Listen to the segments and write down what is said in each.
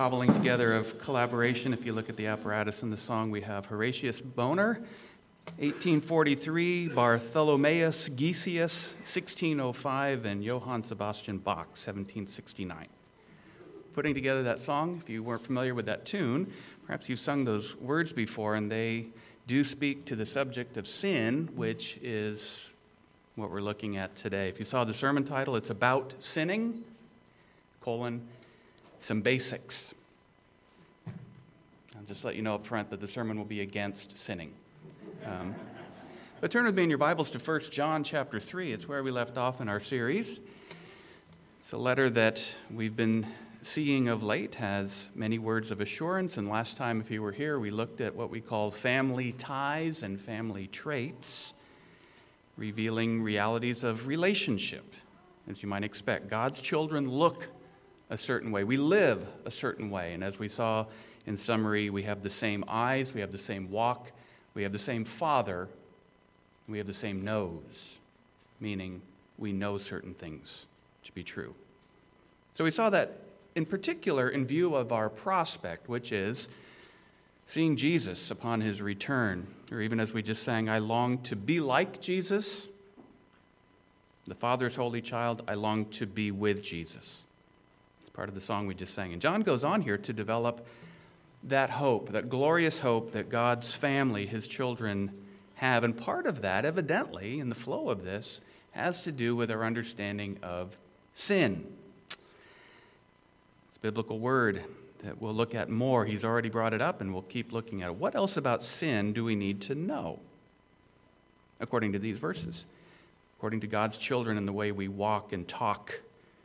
Cobbling together of collaboration. If you look at the apparatus in the song, we have Horatius Bonar, 1843, Bartholomeus Gysius, 1605, and Johann Sebastian Bach, 1769. Putting together that song, if you weren't familiar with that tune, perhaps you've sung those words before, and they do speak to the subject of sin, which is what we're looking at today. If you saw the sermon title, it's about sinning, some basics. I'll just let you know up front that the sermon will be against sinning. But turn with me in your Bibles to 1 John chapter 3. It's where we left off in our series. It's a letter that we've been seeing of late, has many words of assurance. And last time, if you were here, we looked at what we call family ties and family traits, revealing realities of relationship. As you might expect, God's children look a certain way. We live a certain way. And as we saw in summary, we have the same eyes, we have the same walk, we have the same Father, we have the same nose, meaning we know certain things to be true. So we saw that in particular in view of our prospect, which is seeing Jesus upon his return, or even as we just sang, I long to be like Jesus, the Father's holy child, I long to be with Jesus. Part of the song we just sang. And John goes on here to develop that hope, that glorious hope that God's family, his children, have. And part of that, evidently, in the flow of this, has to do with our understanding of sin. It's a biblical word that we'll look at more. He's already brought it up, and we'll keep looking at it. What else about sin do we need to know, according to these verses? According to God's children and the way we walk and talk.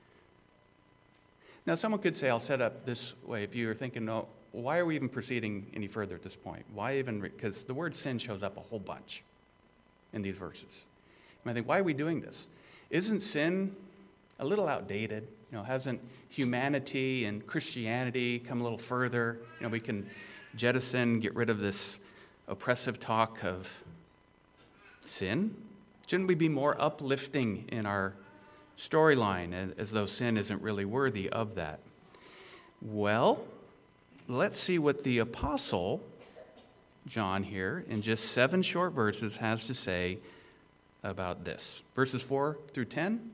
Now, someone could say, I'll set up this way. If you're thinking, no, why are we even proceeding any further at this point? Why even? Because the word sin shows up a whole bunch in these verses. And I think, why are we doing this? Isn't sin a little outdated? Hasn't humanity and Christianity come a little further? We can jettison, get rid of this oppressive talk of sin. Shouldn't we be more uplifting in our storyline, as though sin isn't really worthy of that? Well, let's see what the Apostle John here, in just 7 short verses, has to say about this. Verses 4 through 10,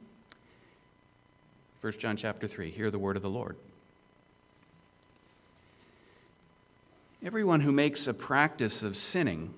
1 John chapter 3. Hear the word of the Lord. Everyone who makes a practice of sinning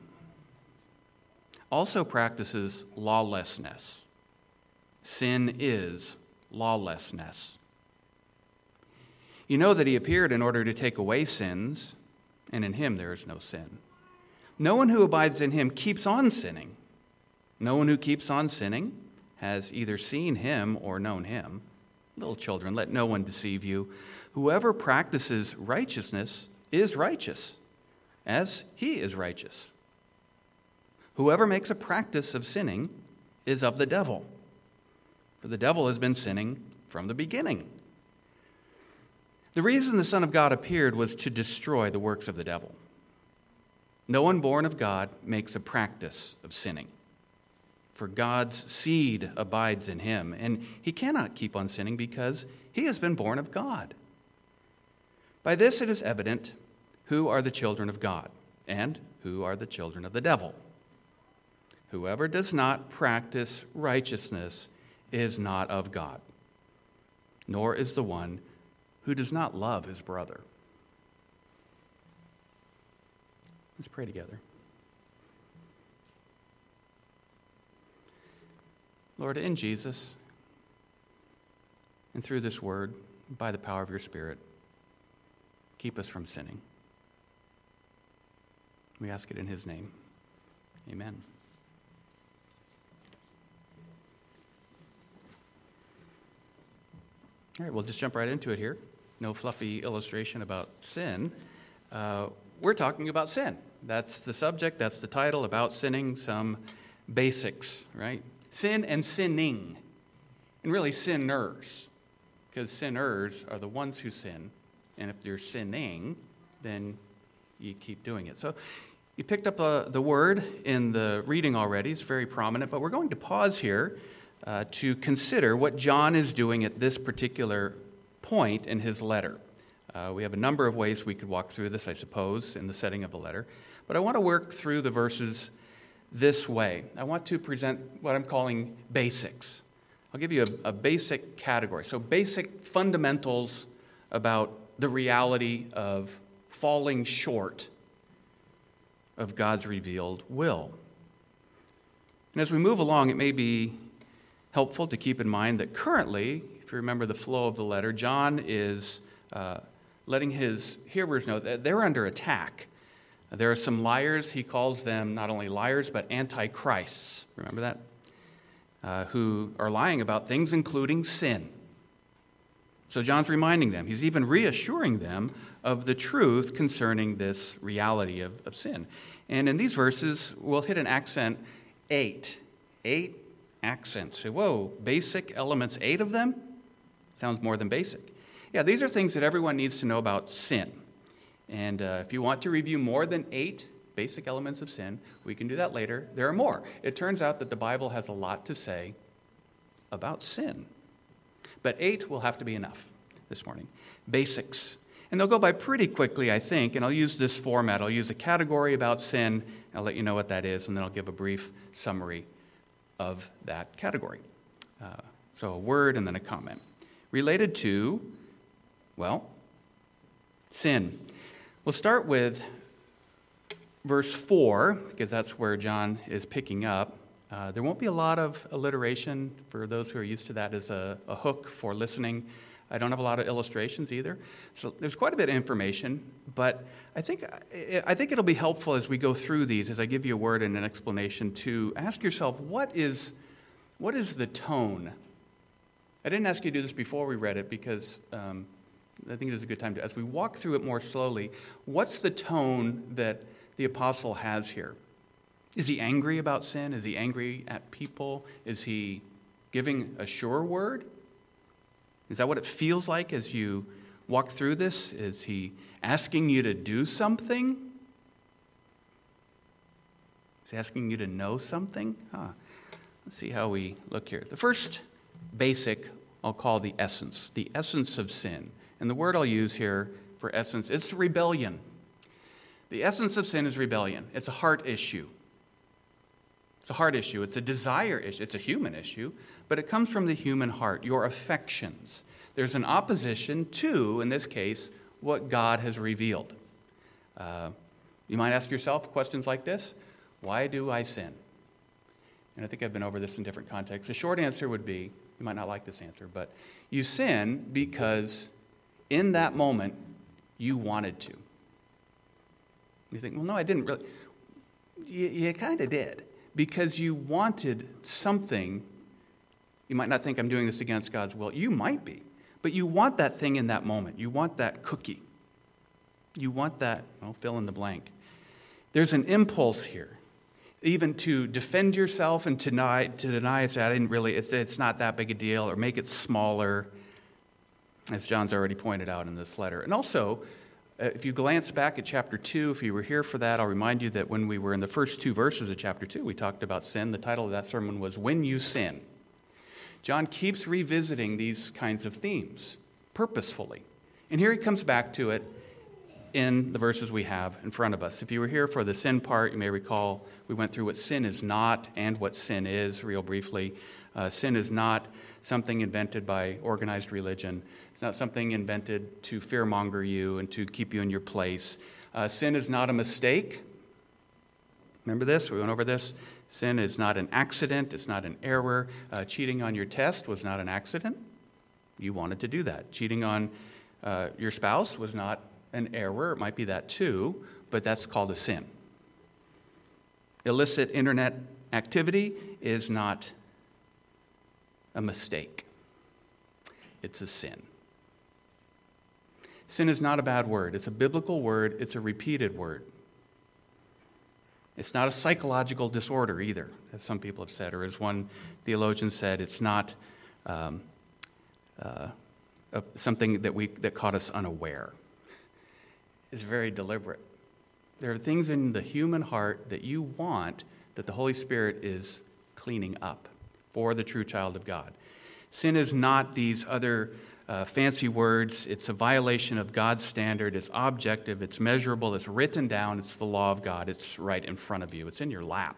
also practices lawlessness. Sin is lawlessness. You know that he appeared in order to take away sins, and in him there is no sin. No one who abides in him keeps on sinning. No one who keeps on sinning has either seen him or known him. Little children, let no one deceive you. Whoever practices righteousness is righteous, as he is righteous. Whoever makes a practice of sinning is of the devil. For the devil has been sinning from the beginning. The reason the Son of God appeared was to destroy the works of the devil. No one born of God makes a practice of sinning, for God's seed abides in him, and he cannot keep on sinning because he has been born of God. By this it is evident who are the children of God and who are the children of the devil. Whoever does not practice righteousness is not of God, nor is the one who does not love his brother. Let's pray together. Lord, in Jesus, and through this word, by the power of your Spirit, keep us from sinning. We ask it in his name. Amen. All right, we'll just jump right into it here. No fluffy illustration about sin. We're talking about sin. That's the subject, that's the title, about sinning, some basics, right? Sin and sinning, and really sinners, because sinners are the ones who sin, and if they're sinning, then you keep doing it. So you picked up the word in the reading already. It's very prominent, but we're going to pause here to consider what John is doing at this particular point in his letter. We have a number of ways we could walk through this, I suppose, in the setting of the letter. But I want to work through the verses this way. I want to present what I'm calling basics. I'll give you a basic category. So basic fundamentals about the reality of falling short of God's revealed will. And as we move along, it may be helpful to keep in mind that currently, if you remember the flow of the letter, John is letting his hearers know that they're under attack. There are some liars, he calls them not only liars, but antichrists. Remember that? Who are lying about things, including sin. So John's reminding them. He's even reassuring them of the truth concerning this reality of sin. And in these verses, we'll hit an accent 8. 8 accents. So, whoa, basic elements, 8 of them? Sounds more than basic. Yeah, these are things that everyone needs to know about sin. And if you want to review more than 8 basic elements of sin, we can do that later. There are more. It turns out that the Bible has a lot to say about sin. But 8 will have to be enough this morning. Basics. And they'll go by pretty quickly, I think, and I'll use this format. I'll use a category about sin, I'll let you know what that is, and then I'll give a brief summary of that category. So a word and then a comment. Related to, well, sin. We'll start with verse 4, because that's where John is picking up. There won't be a lot of alliteration for those who are used to that as a hook for listening. I don't have a lot of illustrations either. So there's quite a bit of information, but I think it'll be helpful as we go through these, as I give you a word and an explanation, to ask yourself, what is the tone? I didn't ask you to do this before we read it because I think it is a good time to, as we walk through it more slowly, what's the tone that the apostle has here? Is he angry about sin? Is he angry at people? Is he giving a sure word? Is that what it feels like as you walk through this? Is he asking you to do something? Is he asking you to know something? Let's see how we look here. The first basic I'll call the essence of sin. And the word I'll use here for essence, it's rebellion. The essence of sin is rebellion. It's a heart issue. It's a heart issue. It's a desire issue. It's a human issue, but it comes from the human heart, your affections. There's an opposition to, in this case, what God has revealed. You might ask yourself questions like this: why do I sin? And I think I've been over this in different contexts. The short answer would be, you might not like this answer, but you sin because in that moment you wanted to. You think, well, no, I didn't really. You kind of did. Because you wanted something. You might not think I'm doing this against God's will. You might be. But you want that thing in that moment. You want that cookie. You want that, fill in the blank. There's an impulse here, even to defend yourself and to deny say, I didn't really, it's not that big a deal, or make it smaller, as John's already pointed out in this letter. And also, if you glance back at chapter 2, if you were here for that, I'll remind you that when we were in the first 2 verses of chapter 2, we talked about sin. The title of that sermon was When You Sin. John keeps revisiting these kinds of themes purposefully. And here he comes back to it in the verses we have in front of us. If you were here for the sin part, you may recall we went through what sin is not and what sin is real briefly. Sin is not something invented by organized religion. It's not something invented to fearmonger you and to keep you in your place. Sin is not a mistake. Remember this? We went over this. Sin is not an accident. It's not an error. Cheating on your test was not an accident. You wanted to do that. Cheating on your spouse was not an error. It might be that too, but that's called a sin. Illicit internet activity is not a mistake. It's a sin. Sin is not a bad word. It's a biblical word. It's a repeated word. It's not a psychological disorder either, as some people have said, or as one theologian said, it's not something that caught us unaware. It's very deliberate. There are things in the human heart that you want that the Holy Spirit is cleaning up for the true child of God. Sin is not these other fancy words. It's a violation of God's standard. It's objective. It's measurable. It's written down. It's the law of God. It's right in front of you. It's in your lap.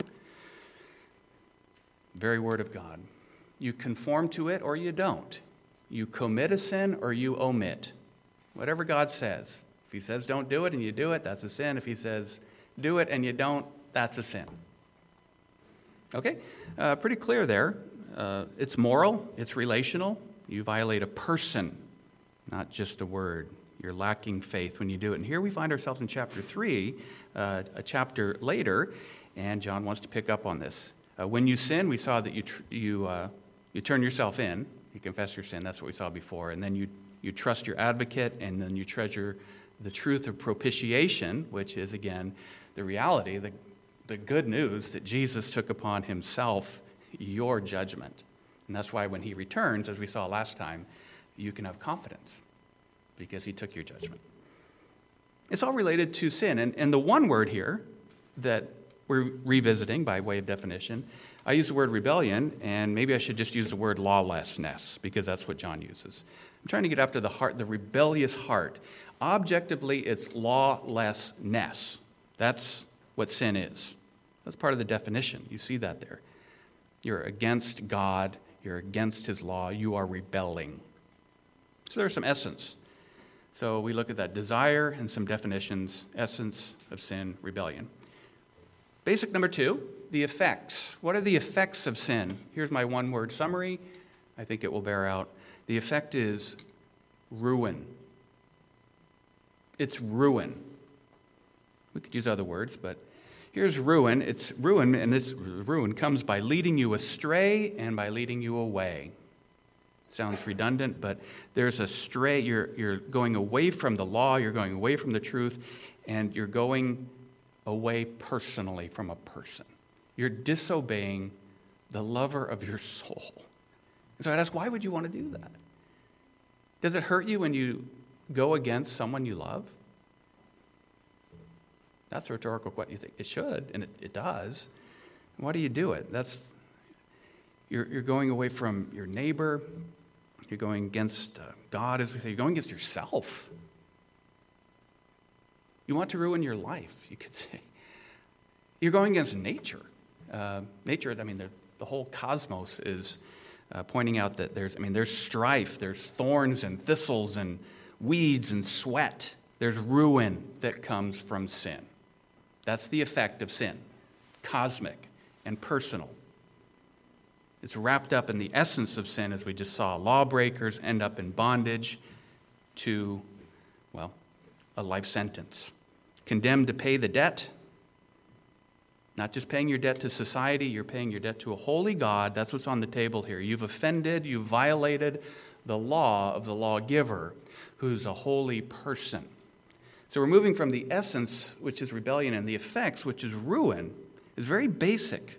Very word of God. You conform to it or you don't. You commit a sin or you omit. Whatever God says. If he says don't do it and you do it, that's a sin. If he says do it and you don't, that's a sin. Okay? Pretty clear there. It's moral. It's relational. You violate a person, not just a word. You're lacking faith when you do it. And here we find ourselves in chapter 3, a chapter later, and John wants to pick up on this. When you sin, we saw that you turn yourself in. You confess your sin. That's what we saw before. And then you trust your advocate, and then you treasure the truth of propitiation, which is, again, the reality, the good news that Jesus took upon himself your judgment. And that's why when he returns, as we saw last time, you can have confidence because he took your judgment. It's all related to sin. And the one word here that we're revisiting by way of definition, I use the word rebellion, and maybe I should just use the word lawlessness because that's what John uses. I'm trying to get after the heart, the rebellious heart. Objectively, it's lawlessness. That's what sin is. That's part of the definition. You see that there. You're against God. You're against his law. You are rebelling. So there's some essence. So we look at that desire and some definitions. Essence of sin, rebellion. Basic number 2, the effects. What are the effects of sin? Here's my one-word summary. I think it will bear out. The effect is ruin. It's ruin. We could use other words, but here's ruin. It's ruin, and this ruin comes by leading you astray and by leading you away. Sounds redundant, but there's a stray. You're going away from the law, you're going away from the truth, and you're going away personally from a person. You're disobeying the lover of your soul. And so I'd ask, why would you want to do that? Does it hurt you when you go against someone you love? That's a rhetorical question. You think it should, and it does. Why do you do it? You're going away from your neighbor. You're going against God, as we say. You're going against yourself. You want to ruin your life, you could say. You're going against nature. Nature, the whole cosmos is pointing out that there's strife, there's thorns and thistles and weeds and sweat. There's ruin that comes from sin. That's the effect of sin, cosmic and personal. It's wrapped up in the essence of sin, as we just saw. Lawbreakers end up in bondage to, a life sentence. Condemned to pay the debt. Not just paying your debt to society, you're paying your debt to a holy God. That's what's on the table here. You've offended, you've violated the law of the lawgiver, who's a holy person. So we're moving from the essence, which is rebellion, and the effects, which is ruin, is very basic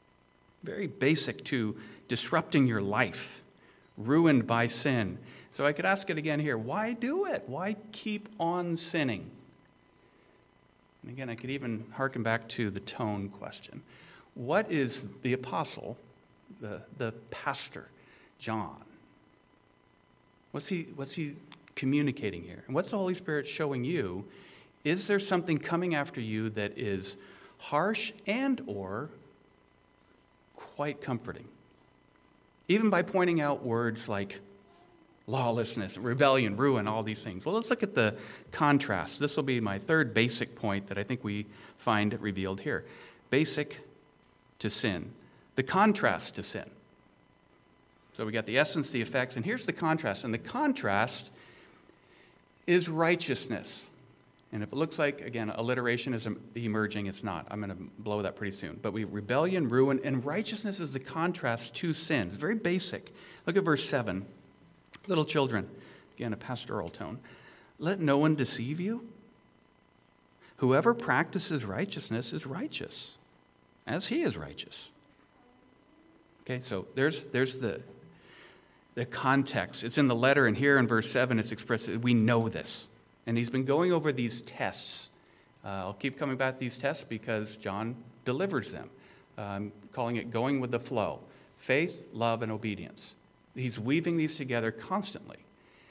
to disrupting your life, ruined by sin. So I could ask it again here. Why do it? Why keep on sinning? And again, I could even hearken back to the tone question. What is the apostle, the pastor, John? What's he communicating here? And what's the Holy Spirit showing you? Is there something coming after you that is harsh and or quite comforting? Even by pointing out words like lawlessness, rebellion, ruin, all these things. Well, let's look at the contrast. This will be my third basic point that I think we find revealed here. Basic to sin. The contrast to sin. So we got the essence, the effects, and here's the contrast. And the contrast is righteousness. And if it looks like, again, alliteration is emerging, it's not. I'm going to blow that pretty soon. But rebellion, ruin, and righteousness is the contrast to sin. It's very basic. Look at verse 7. Little children, again, a pastoral tone. Let no one deceive you. Whoever practices righteousness is righteous, as he is righteous. Okay, so there's the context. It's in the letter, and here in verse 7 it's expressed. We know this. And he's been going over these tests. I'll keep coming back to these tests because John delivers them, calling it going with the flow. Faith, love, and obedience. He's weaving these together constantly.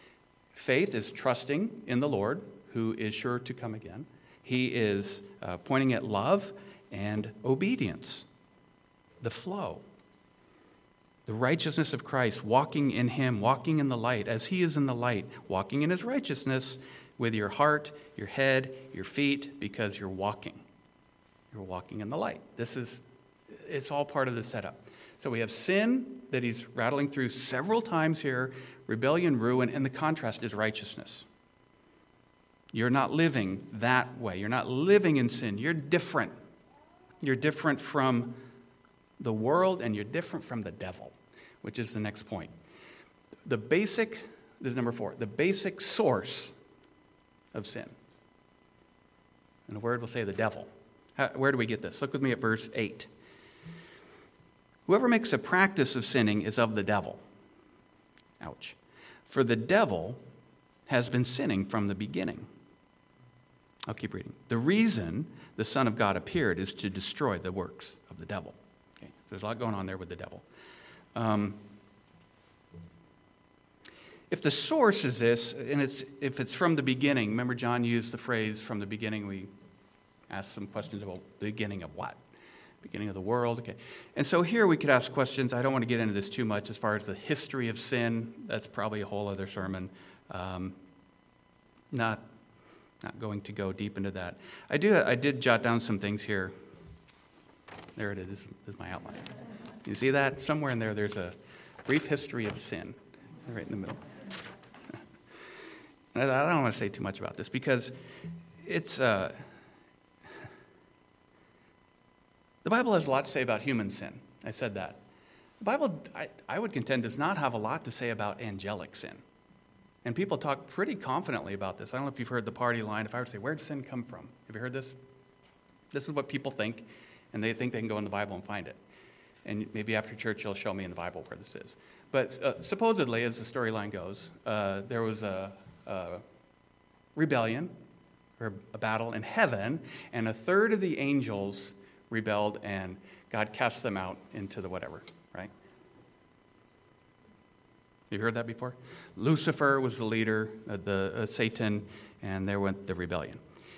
Faith is trusting in the Lord, who is sure to come again. He is pointing at love and obedience, the flow, the righteousness of Christ, walking in him, walking in the light as he is in the light, walking in his righteousness with your heart, your head, your feet, because you're walking. You're walking in the light. It's all part of the setup. So we have sin that he's rattling through several times here, rebellion, ruin, and the contrast is righteousness. You're not living that way. You're not living in sin. You're different. You're different from the world, and you're different from the devil, which is the next point. This is number 4, the basic source of sin. And the word will say the devil. Where do we get this? Look with me at verse 8. Whoever makes a practice of sinning is of the devil. Ouch. For the devil has been sinning from the beginning. I'll keep reading. The reason the Son of God appeared is to destroy the works of the devil. Okay, so there's a lot going on there with the devil. If the source is this, and if it's from the beginning, remember John used the phrase from the beginning. We asked some questions about the beginning of what? Beginning of the world. Okay. And so here we could ask questions. I don't want to get into this too much as far as the history of sin. That's probably a whole other sermon. Not going to go deep into that. I did jot down some things here. There it is. This is my outline. You see that? Somewhere in there, there's a brief history of sin. Right in the middle. I don't want to say too much about this because it's... The Bible has a lot to say about human sin. I said that. The Bible, I would contend, does not have a lot to say about angelic sin. And people talk pretty confidently about this. I don't know if you've heard the party line. If I were to say, where did sin come from? Have you heard this? This is what people think, and they think they can go in the Bible and find it. And maybe after church you'll show me in the Bible where this is. But supposedly, as the storyline goes, there was a rebellion, or a battle in heaven, and a third of the angels rebelled, and God cast them out into the whatever, right? You've heard that before? Lucifer was the leader, Satan, and there went the rebellion.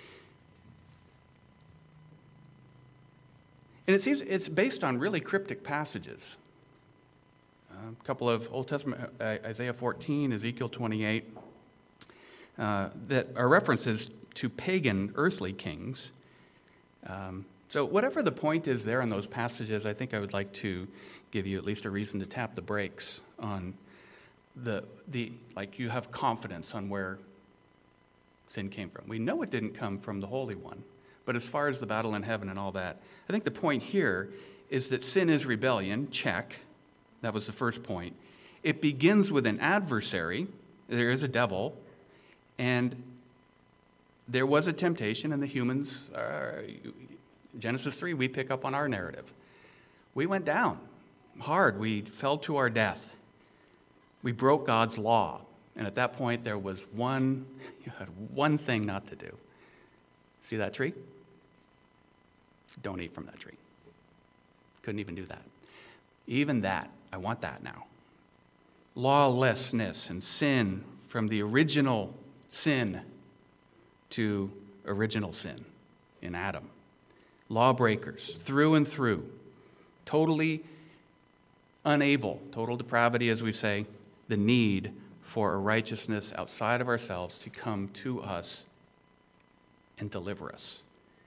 And it seems it's based on really cryptic passages. A couple of Old Testament, Isaiah 14, Ezekiel 28, that are references to pagan earthly kings. So whatever the point is there in those passages, I think I would like to give you at least a reason to tap the brakes on like you have confidence on where sin came from. We know it didn't come from the Holy One, but as far as the battle in heaven and all that, I think the point here is that sin is rebellion, check. That was the first point. It begins with an adversary. There is a devil, and there was a temptation, and the humans Genesis 3, we pick up on our narrative. We went down hard. We fell to our death. We broke God's law. And at that point, there was you had one thing not to do. See that tree? Don't eat from that tree. Couldn't even do that. Even that, I want that now. Lawlessness and sin, from the original sin to original sin in Adam. Lawbreakers, through and through, totally unable, total depravity, as we say, the need for a righteousness outside of ourselves to come to us and deliver us.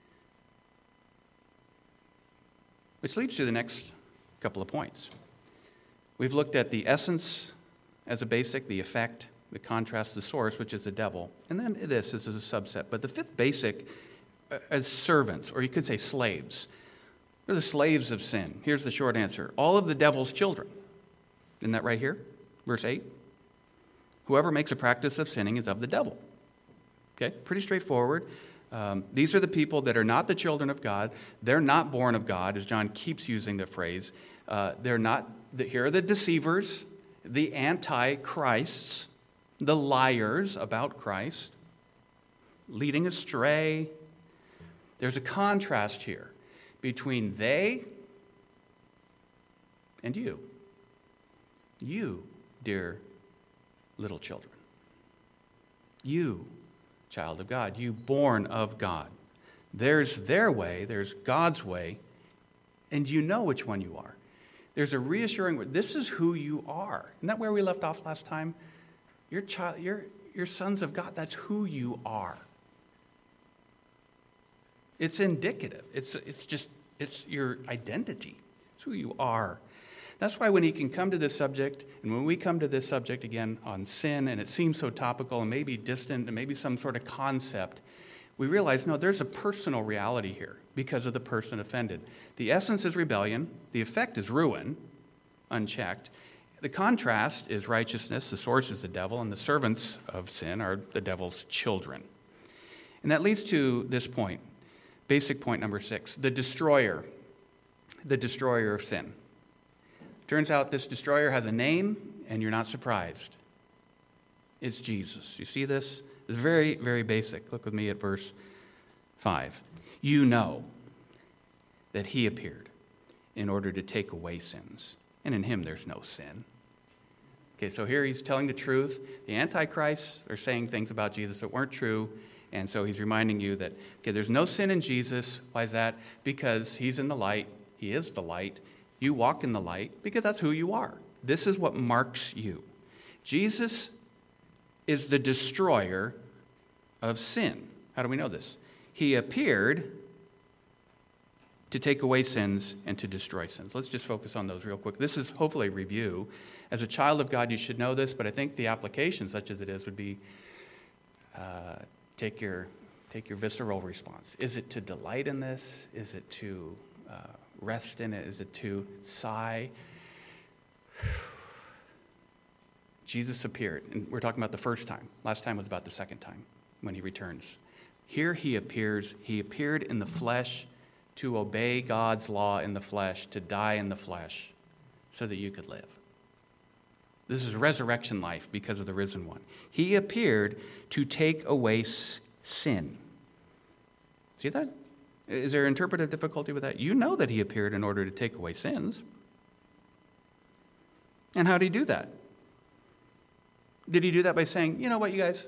Which leads to the next couple of points. We've looked at the essence as a basic, the effect, the contrast, the source, which is the devil, and then this is a subset. But the fifth basic, as servants, or you could say slaves. They're the slaves of sin. Here's the short answer. All of the devil's children. Isn't that right here? Verse 8. Whoever makes a practice of sinning is of the devil. Okay, pretty straightforward. These are the people that are not the children of God. They're not born of God, as John keeps using the phrase. Here are the deceivers, the antichrists, the liars about Christ, leading astray. There's a contrast here between they and you. You, dear little children. You, child of God, you born of God. There's their way, there's God's way, and you know which one you are. There's a reassuring word. This is who you are. Isn't that where we left off last time? You're sons of God. That's who you are. It's indicative. It's your identity. It's who you are. That's why when he can come to this subject, and when we come to this subject again on sin, and it seems so topical and maybe distant and maybe some sort of concept, we realize, no, there's a personal reality here because of the person offended. The essence is rebellion. The effect is ruin, unchecked. The contrast is righteousness. The source is the devil, and the servants of sin are the devil's children. And that leads to this point, basic point number 6, the destroyer of sin. Turns out this destroyer has a name, and you're not surprised. It's Jesus. You see this? It's very, very basic. Look with me at verse 5. You know that he appeared in order to take away sins, and in him there's no sin. Okay, so here he's telling the truth. The Antichrists are saying things about Jesus that weren't true, and so he's reminding you that, okay, there's no sin in Jesus. Why is that? Because he's in the light. He is the light. You walk in the light because that's who you are. This is what marks you. Jesus is the destroyer of sin. How do we know this? He appeared to take away sins and to destroy sins. Let's just focus on those real quick. This is hopefully a review. As a child of God, you should know this, but I think the application, such as it is, would be take your visceral response. Is it to delight in this? Is it to rest in it? Is it to sigh? Jesus appeared, and we're talking about the first time. Last time was about the second time when he returns. Here he appears. He appeared in the flesh to obey God's law in the flesh, to die in the flesh, so that you could live. This is resurrection life because of the risen one. He appeared to take away sin. See that? Is there interpretive difficulty with that? You know that he appeared in order to take away sins. And how did he do that? Did he do that by saying, you know what, you guys,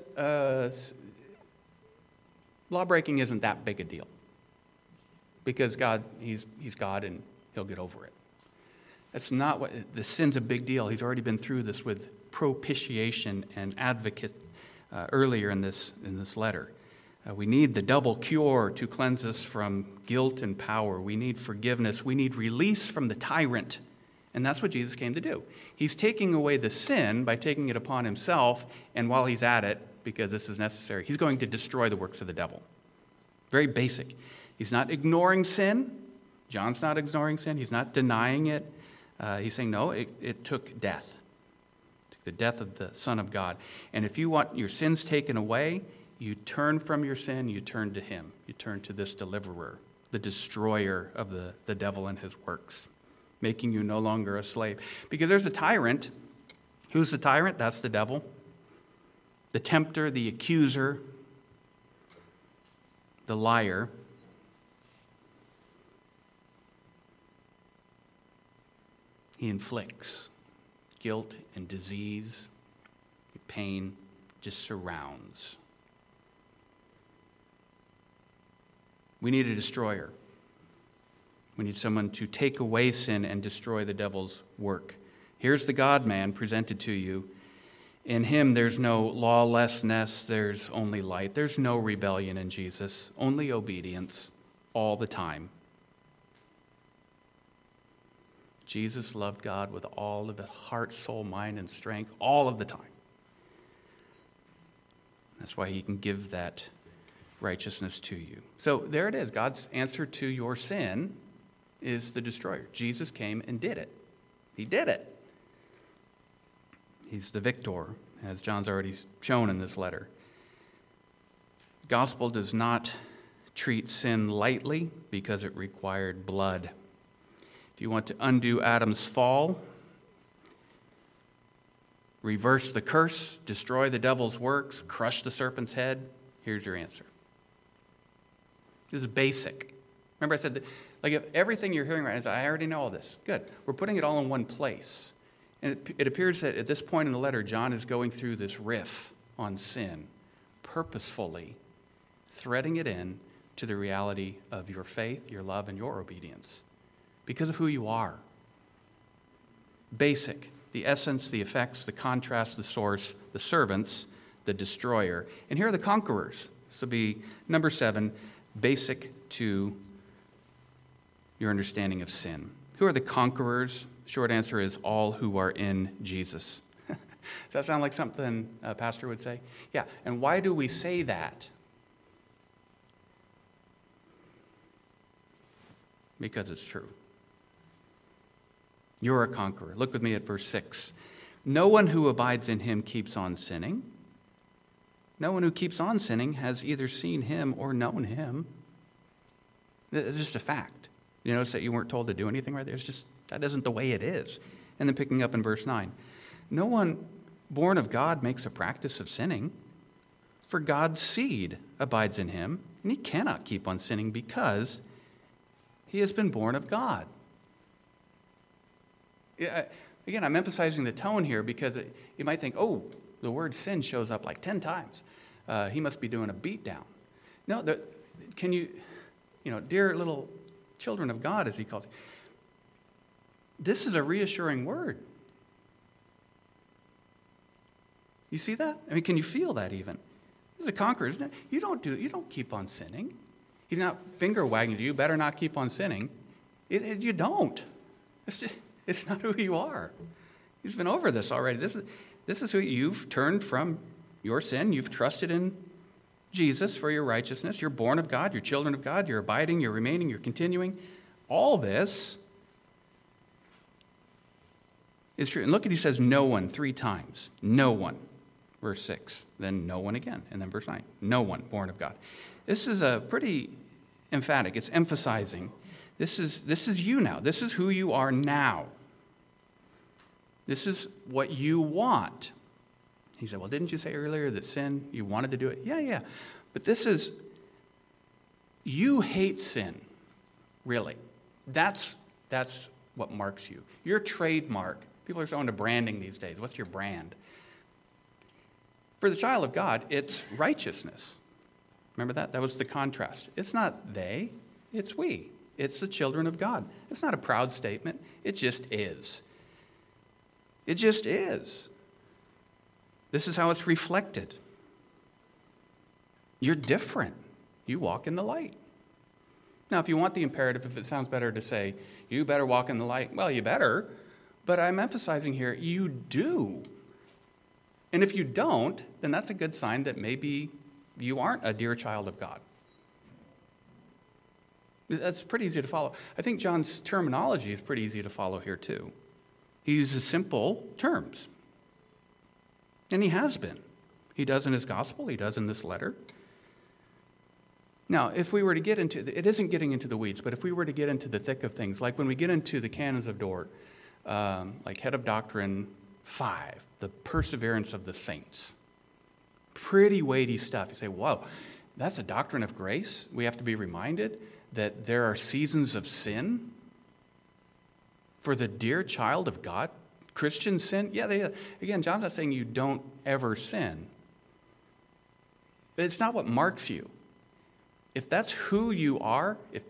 law breaking isn't that big a deal because God, he's God and he'll get over it. That's not what, the sin's a big deal. He's already been through this with propitiation and advocate earlier in this letter. We need the double cure to cleanse us from guilt and power. We need forgiveness. We need release from the tyrant. And that's what Jesus came to do. He's taking away the sin by taking it upon himself, and while he's at it, because this is necessary, he's going to destroy the works of the devil. Very basic. He's not ignoring sin. John's not ignoring sin. He's not denying it. He's saying, no, it took death. It took the death of the Son of God. And if you want your sins taken away, you turn from your sin, you turn to him. You turn to this deliverer, the destroyer of the devil and his works, making you no longer a slave. Because there's a tyrant. Who's the tyrant? That's the devil. The tempter, the accuser, the liar. He inflicts guilt and disease, pain, just surrounds. We need a destroyer. We need someone to take away sin and destroy the devil's work. Here's the God-man presented to you. In him there's no lawlessness, there's only light. There's no rebellion in Jesus, only obedience all the time. Jesus loved God with all of his heart, soul, mind, and strength all of the time. That's why he can give that righteousness to you. So there it is. God's answer to your sin is the destroyer. Jesus came and did it. He did it. He's the victor, as John's already shown in this letter. The gospel does not treat sin lightly because it required blood. If you want to undo Adam's fall, reverse the curse, destroy the devil's works, crush the serpent's head, here's your answer. This is basic. Remember I said that, like, if everything you're hearing right now is, I already know all this. Good. We're putting it all in one place. And it appears that at this point in the letter, John is going through this riff on sin, purposefully threading it in to the reality of your faith, your love, and your obedience because of who you are. Basic, the essence, the effects, the contrast, the source, the servants, the destroyer. And here are the conquerors. This will be number 7, basic to your understanding of sin. Who are the conquerors? Short answer is all who are in Jesus. Does that sound like something a pastor would say? Yeah. And why do we say that? Because it's true. You're a conqueror. Look with me at verse 6. No one who abides in him keeps on sinning. No one who keeps on sinning has either seen him or known him. It's just a fact. You notice that you weren't told to do anything right there? It's just, that isn't the way it is. And then picking up in verse 9. No one born of God makes a practice of sinning, for God's seed abides in him, and he cannot keep on sinning because he has been born of God. Again, I'm emphasizing the tone here because you might think, oh, the word sin shows up like 10 times. He must be doing a beat down. No, can you, dear little children of God, as he calls it, this is a reassuring word. You see that? I mean, can you feel that even? This is a conqueror, isn't it? You don't keep on sinning. He's not finger wagging to you, better not keep on sinning. You don't. It's not who you are. He's been over this already. This is who you've turned from your sin. You've trusted in Jesus for your righteousness. You're born of God. You're children of God. You're abiding. You're remaining. You're continuing. All this is true. And look at, he says no one 3 times. No one. Verse 6. Then no one again. And then verse 9. No one born of God. This is a pretty emphatic. It's emphasizing. This is you now. This is who you are now. This is what you want. He said, well, didn't you say earlier that sin, you wanted to do it? Yeah. But this is, you hate sin, really. That's what marks you. Your trademark. People are so into branding these days. What's your brand? For the child of God, it's righteousness. Remember that? That was the contrast. It's not they, it's we. It's the children of God. It's not a proud statement. It just is. It just is. This is how it's reflected. You're different. You walk in the light. Now, if you want the imperative, if it sounds better to say, you better walk in the light, well, you better. But I'm emphasizing here, you do. And if you don't, then that's a good sign that maybe you aren't a dear child of God. That's pretty easy to follow. I think John's terminology is pretty easy to follow here, too. He uses simple terms. And he has been. He does in his gospel. He does in this letter. Now, if we were to get into, it isn't getting into the weeds, but if we were to get into the thick of things, like when we get into the canons of Dort, like Head of Doctrine 5, the perseverance of the saints. Pretty weighty stuff. You say, whoa, that's a doctrine of grace? We have to be reminded that there are seasons of sin for the dear child of God. Christian sin? Yeah, again, John's not saying you don't ever sin. But it's not what marks you. If that's who you are, if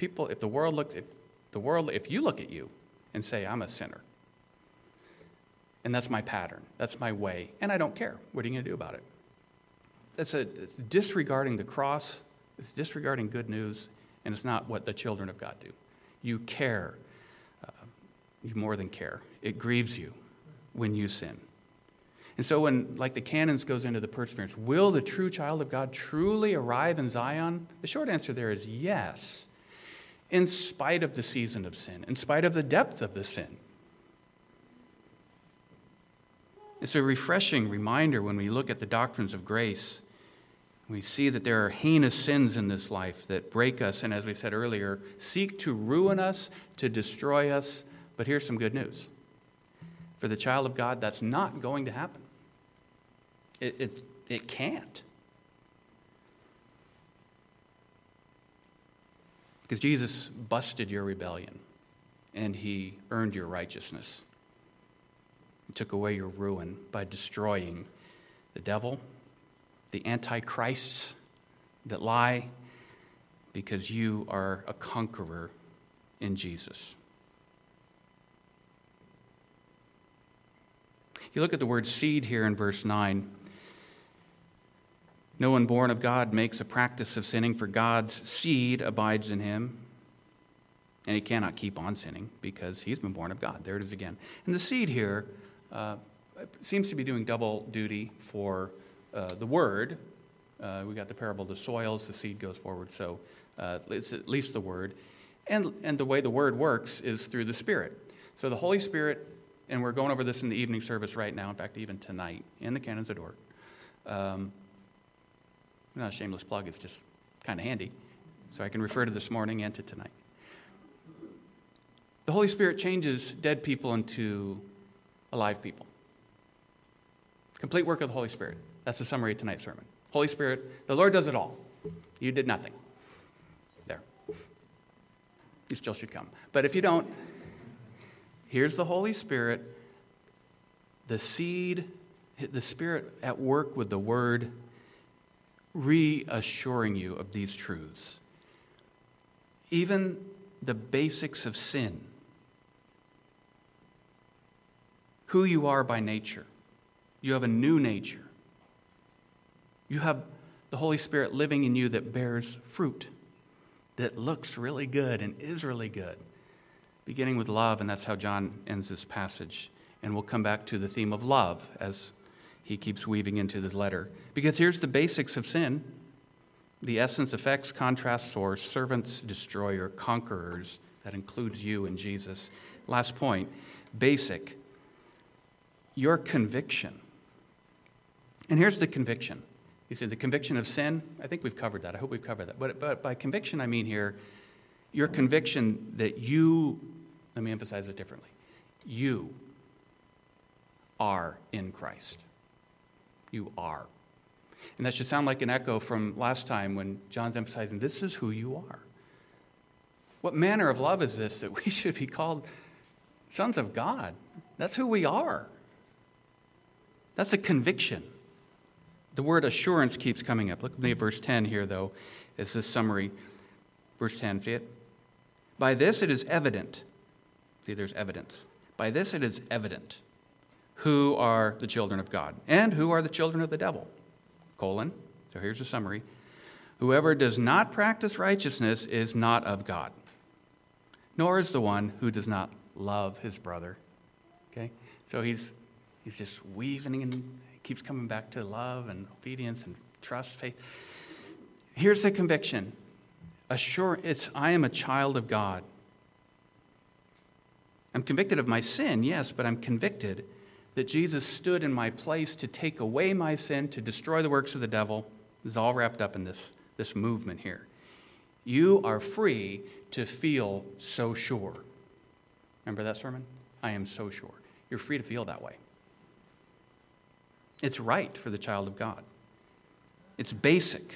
you look at you and say, I'm a sinner, and that's my pattern, that's my way, and I don't care, what are you going to do about it? It's disregarding the cross, it's disregarding good news, and it's not what the children of God do. You care. You more than care. It grieves you when you sin. And so when, like the canons goes into the perseverance, will the true child of God truly arrive in Zion? The short answer there is yes, in spite of the season of sin, in spite of the depth of the sin. It's a refreshing reminder when we look at the doctrines of grace. We see that there are heinous sins in this life that break us, and as we said earlier, seek to ruin us, to destroy us. But here's some good news. For the child of God, that's not going to happen. It can't. Because Jesus busted your rebellion, and he earned your righteousness. He took away your ruin by destroying the devil the antichrists that lie, because you are a conqueror in Jesus. You look at the word seed here in verse 9. No one born of God makes a practice of sinning, for God's seed abides in him. And he cannot keep on sinning because he's been born of God. There it is again. And the seed here seems to be doing double duty for the word. We got the parable of the soils, the seed goes forward, so it's at least the word. And the way the word works is through the Spirit. So the Holy Spirit, and we're going over this in the evening service right now, in fact, even tonight, in the Canons of Dort. Not a shameless plug, it's just kind of handy. So I can refer to this morning and to tonight. The Holy Spirit changes dead people into alive people. Complete work of the Holy Spirit. That's the summary of tonight's sermon. Holy Spirit, the Lord does it all. You did nothing. There. You still should come. But if you don't, here's the Holy Spirit, the seed, the Spirit at work with the Word, reassuring you of these truths. Even the basics of sin. Who you are by nature. You have a new nature. You have the Holy Spirit living in you that bears fruit, that looks really good and is really good. Beginning with love, and that's how John ends this passage. And we'll come back to the theme of love as he keeps weaving into this letter. Because here's the basics of sin. The essence, effects, contrast, source, servants, destroyer, conquerors. That includes you and Jesus. Last point, basic. Your conviction. And here's the conviction. You see, the conviction of sin, I think we've covered that. I hope we've covered that. But by conviction, I mean here, your conviction that you, let me emphasize it differently, you are in Christ. You are. And that should sound like an echo from last time when John's emphasizing, this is who you are. What manner of love is this that we should be called sons of God? That's who we are. That's a conviction. The word assurance keeps coming up. Look at me at verse 10 here, though, as this summary. Verse 10, see it? By this it is evident. See, there's evidence. By this it is evident who are the children of God and who are the children of the devil. So here's a summary. Whoever does not practice righteousness is not of God, nor is the one who does not love his brother. Okay? So he's just weaving and he keeps coming back to love and obedience and trust, faith. Here's the conviction. I am a child of God. I'm convicted of my sin, yes, but I'm convicted that Jesus stood in my place to take away my sin, to destroy the works of the devil. This is all wrapped up in this movement here. You are free to feel so sure. Remember that sermon? I am so sure. You're free to feel that way. It's right for the child of God. It's basic.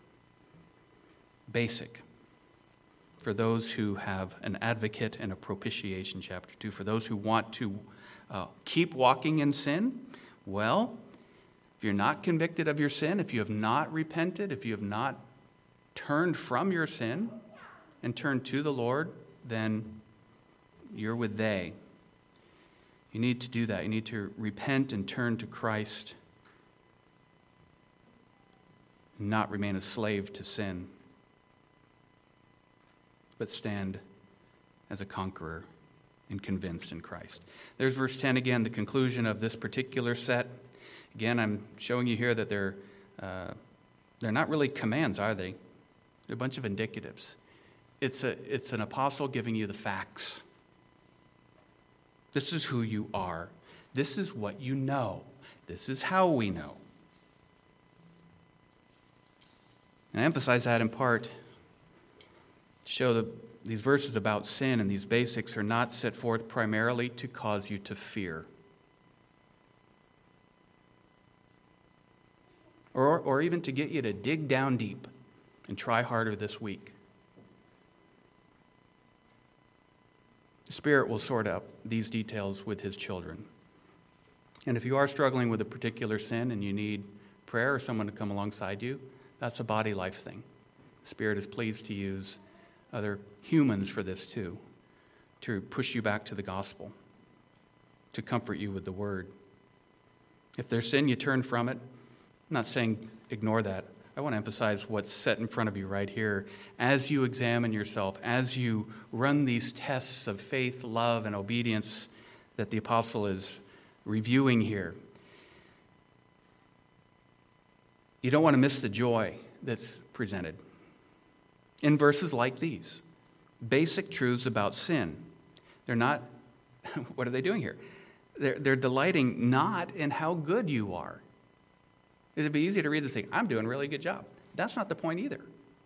Basic. For those who have an advocate and a propitiation, chapter 2. For those who want to keep walking in sin, well, if you're not convicted of your sin, if you have not repented, if you have not turned from your sin and turned to the Lord, then you're with they. You need to do that. You need to repent and turn to Christ, and not remain a slave to sin, but stand as a conqueror and convinced in Christ. There's verse 10 again, the conclusion of this particular set. Again, I'm showing you here that they're not really commands, are they? They're a bunch of indicatives. It's an apostle giving you the facts. This is who you are. This is what you know. This is how we know. And I emphasize that in part to show that these verses about sin and these basics are not set forth primarily to cause you to fear. Or even to get you to dig down deep and try harder this week. The Spirit will sort out these details with His children. And if you are struggling with a particular sin and you need prayer or someone to come alongside you, that's a body life thing. Spirit is pleased to use other humans for this too, to push you back to the gospel, to comfort you with the word. If there's sin, you turn from it. I'm not saying ignore that. I want to emphasize what's set in front of you right here. As you examine yourself, as you run these tests of faith, love, and obedience that the apostle is reviewing here, you don't want to miss the joy that's presented in verses like these. Basic truths about sin. They're not, what are they doing here? They're delighting not in how good you are. It'd be easy to read this thing, I'm doing a really good job. That's not the point either.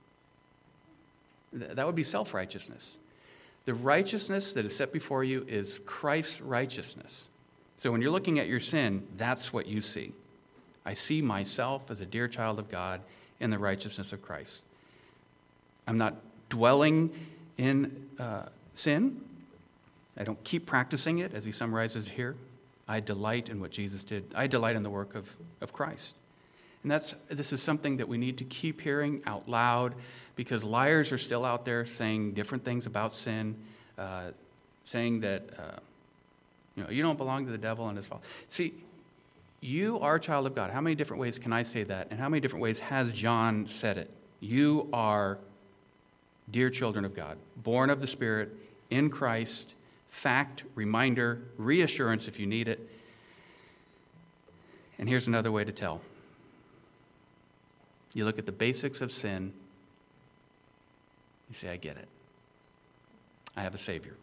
That would be self-righteousness. The righteousness that is set before you is Christ's righteousness. So when you're looking at your sin, that's what you see. I see myself as a dear child of God in the righteousness of Christ. I'm not dwelling in sin. I don't keep practicing it, as he summarizes here. I delight in what Jesus did. I delight in the work of Christ. And this is something that we need to keep hearing out loud, because liars are still out there saying different things about sin, saying that you don't belong to the devil and his fault. See, you are a child of God. How many different ways can I say that? And how many different ways has John said it? You are dear children of God, born of the Spirit, in Christ, fact, reminder, reassurance if you need it. And here's another way to tell. You look at the basics of sin, you say, I get it. I have a Savior.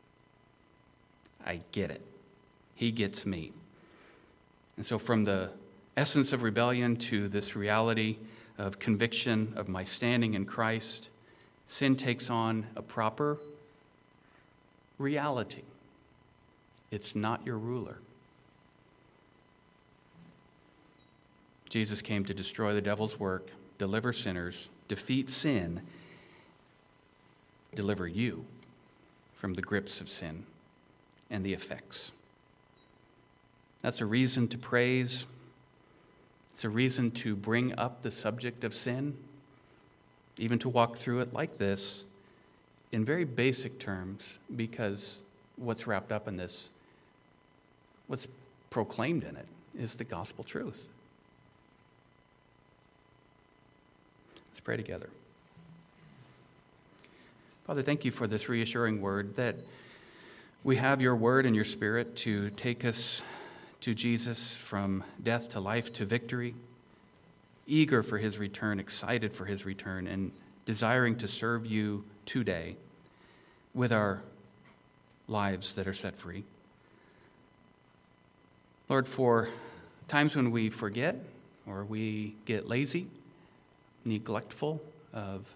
I get it. He gets me. And so from the essence of rebellion to this reality of conviction of my standing in Christ, sin takes on a proper reality. It's not your ruler. Jesus came to destroy the devil's work, deliver sinners, defeat sin, deliver you from the grips of sin and the effects. That's a reason to praise. It's a reason to bring up the subject of sin, even to walk through it like this in very basic terms, because what's wrapped up in this, what's proclaimed in it, is the gospel truth. Let's pray together. Father, thank you for this reassuring word, that we have your word and your Spirit to take us to Jesus, from death to life to victory, eager for his return, excited for his return, and desiring to serve you today with our lives that are set free. Lord, for times when we forget or we get lazy, neglectful of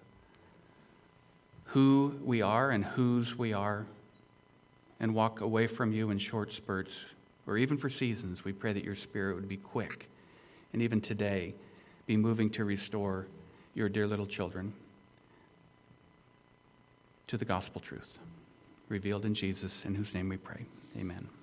who we are and whose we are, and walk away from you in short spurts, or even for seasons, we pray that your Spirit would be quick, and even today, be moving to restore your dear little children to the gospel truth, revealed in Jesus, in whose name we pray. Amen.